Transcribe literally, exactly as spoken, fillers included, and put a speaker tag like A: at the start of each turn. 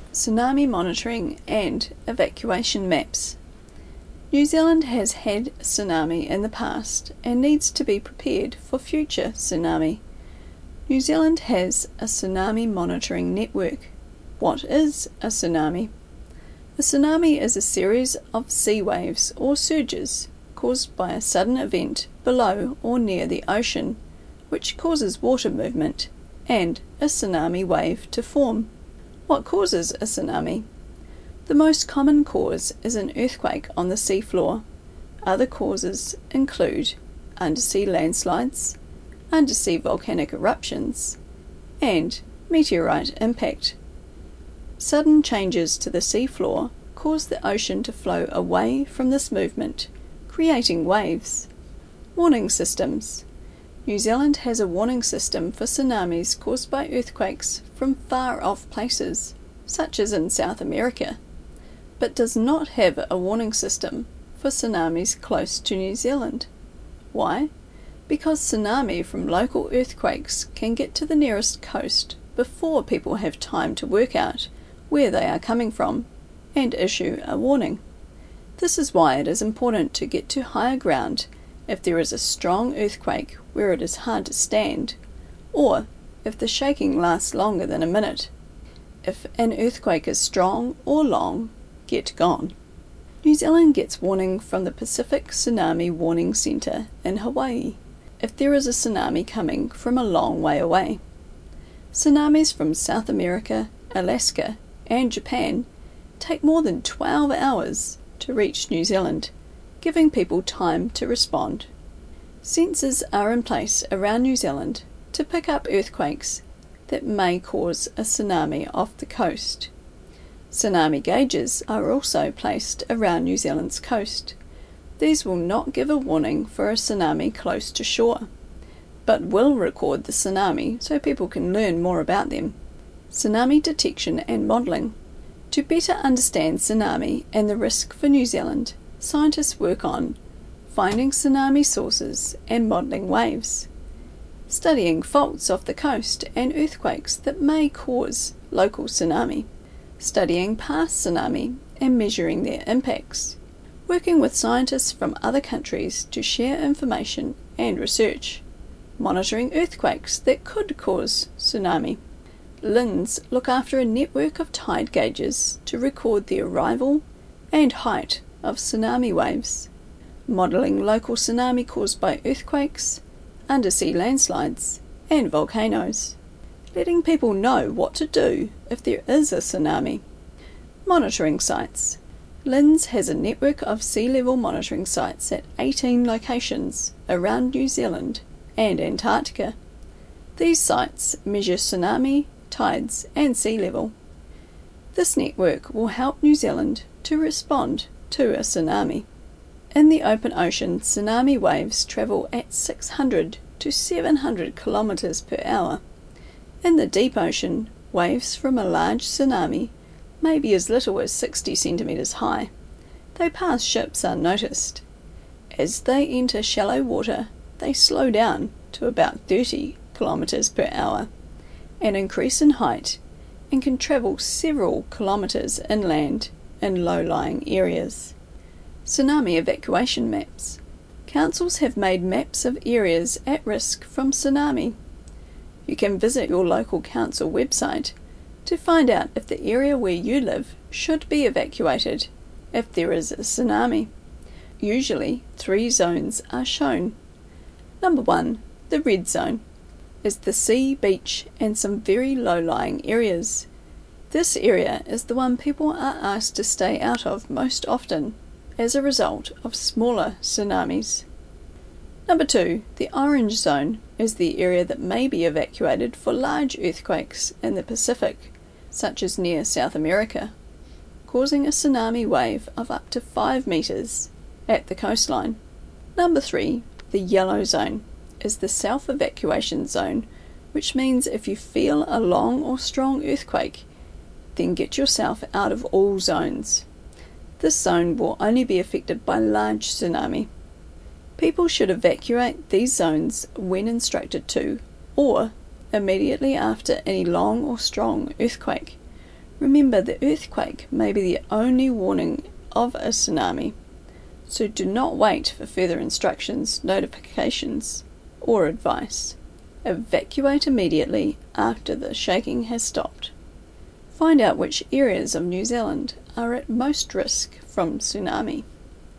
A: Tsunami monitoring and evacuation maps. New Zealand has had a tsunami in the past and needs to be prepared for future tsunami. New Zealand has a tsunami monitoring network. What is a tsunami? A tsunami is a series of sea waves or surges caused by a sudden event below or near the ocean, which causes water movement and a tsunami wave to form. What causes a tsunami? The most common cause is an earthquake on the seafloor. Other causes include undersea landslides, undersea volcanic eruptions, and meteorite impact. Sudden changes to the seafloor cause the ocean to flow away from this movement, creating waves. Warning systems. New Zealand has a warning system for tsunamis caused by earthquakes from far-off places, such as in South America, but does not have a warning system for tsunamis close to New Zealand. Why? Because tsunami from local earthquakes can get to the nearest coast before people have time to work out where they are coming from and issue a warning. This is why it is important to get to higher ground if there is a strong earthquake where it is hard to stand, or if the shaking lasts longer than a minute. If an earthquake is strong or long, get gone. New Zealand gets warning from the Pacific Tsunami Warning Centre in Hawaii if there is a tsunami coming from a long way away. Tsunamis from South America, Alaska, and Japan take more than twelve hours to reach New Zealand, giving people time to respond. Sensors are in place around New Zealand to pick up earthquakes that may cause a tsunami off the coast. Tsunami gauges are also placed around New Zealand's coast. These will not give a warning for a tsunami close to shore, but will record the tsunami so people can learn more about them. Tsunami detection and modelling. To better understand tsunami and the risk for New Zealand, scientists work on finding tsunami sources and modelling waves, studying faults off the coast and earthquakes that may cause local tsunami, studying past tsunami and measuring their impacts, working with scientists from other countries to share information and research, monitoring earthquakes that could cause tsunami. L I N S look after a network of tide gauges to record the arrival and height of tsunami waves, modelling local tsunami caused by earthquakes, undersea landslides, and volcanoes, letting people know what to do if there is a tsunami. Monitoring sites. L I N S has a network of sea level monitoring sites at eighteen locations around New Zealand and Antarctica. These sites measure tsunami, tides, and sea level. This network will help New Zealand to respond to a tsunami. In the open ocean, tsunami waves travel at six hundred to seven hundred kilometers per hour. In the deep ocean, waves from a large tsunami may be as little as sixty centimeters high. They pass ships unnoticed. As they enter shallow water, they slow down to about thirty kilometers per hour and increase in height and can travel several kilometers inland in low-lying areas. Tsunami evacuation maps. Councils have made maps of areas at risk from tsunami. You can visit your local council website to find out if the area where you live should be evacuated if there is a tsunami. Usually, three zones are shown. Number one, the red zone, is the sea, beach, and some very low-lying areas. This area is the one people are asked to stay out of most often as a result of smaller tsunamis. Number two, the orange zone, is the area that may be evacuated for large earthquakes in the Pacific, such as near South America, causing a tsunami wave of up to five meters at the coastline. Number three, the yellow zone, is the self-evacuation zone, which means if you feel a long or strong earthquake, then get yourself out of all zones. This zone will only be affected by large tsunami. People should evacuate these zones when instructed to, or immediately after any long or strong earthquake. Remember, the earthquake may be the only warning of a tsunami, so do not wait for further instructions, notifications, or advice. Evacuate immediately after the shaking has stopped. Find out which areas of New Zealand are at most risk from tsunami.